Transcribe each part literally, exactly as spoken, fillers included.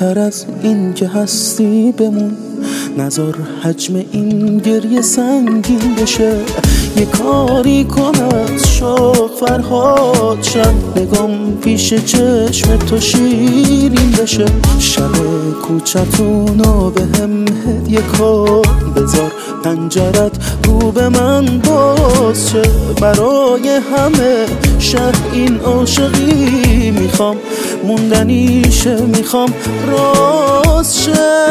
تر از این که هستی بمون، نذار حجم این گریه سنگین بشه. یه کاری کن از شوق فرهاد شم، نگام پیش چشم تو شیرین بشه. شب کوچتونو به هم هدیه کن، بذار پنجرت رو به من باز شه. برای همه شهر این عاشقی میخوام موندنیشه، میخوام راز شه.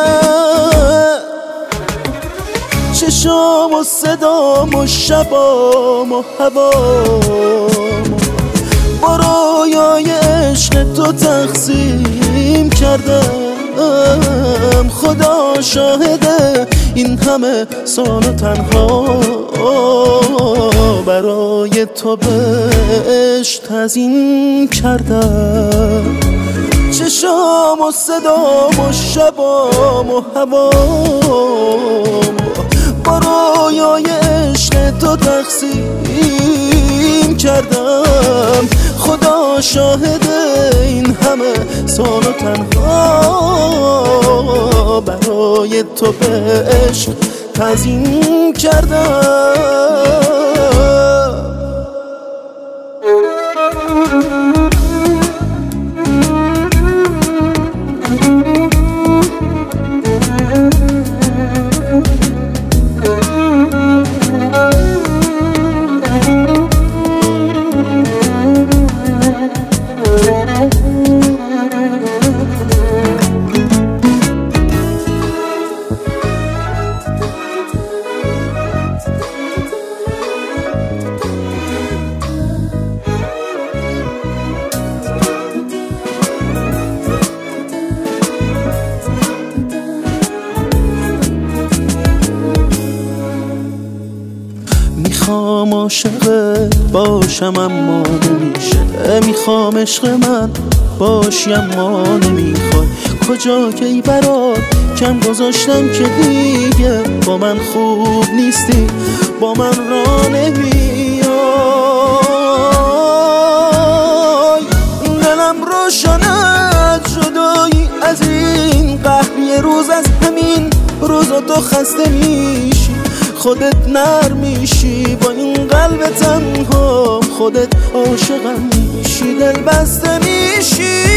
چشام و صدام و شبام و هوام با رویای عشق تو تقسیم کردم. خدا شاهده این همه سال تنها برای تو به عشق تزیین کردم. چشام و صدام و شبام و هوام با رویای عشق تو تقسیم کردم. خدا شاهده این همه سال تنها برای تو به عشق تزیین کردم. میخوام عاشق باشم اما نمیشه، میخوام عشق من باشی اما نمیخوای. کجا که ای برات کم گذاشتم که دیگه با من خوب نیستی، با من را نمیای. دلم روشنت جدایی از این قهر، یه روز از همین روزا تو خسته میشی، خودت نر میشی با این قلب تنها، خودت عاشقم میشی، دل بسته میشی.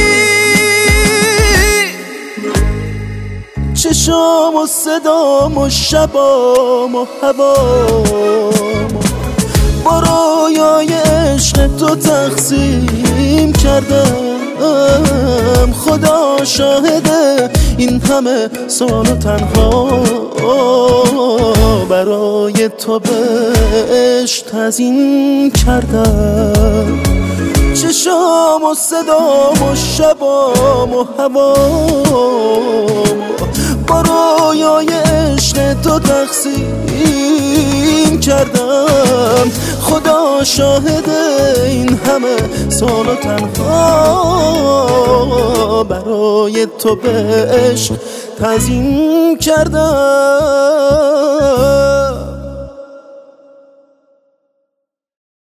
چشام و صدام و شبام و هوام با رویای عشق تو تقسیم کردم. خدا شاهده این همه سال تنها برای تو به عشق تزیین کردم. چشام و صدام و شبام و هوام با رویای عشق تو تقسیم کردم. خدا شاهده این همه سال تنها برای تو به عشق تزیین کردم.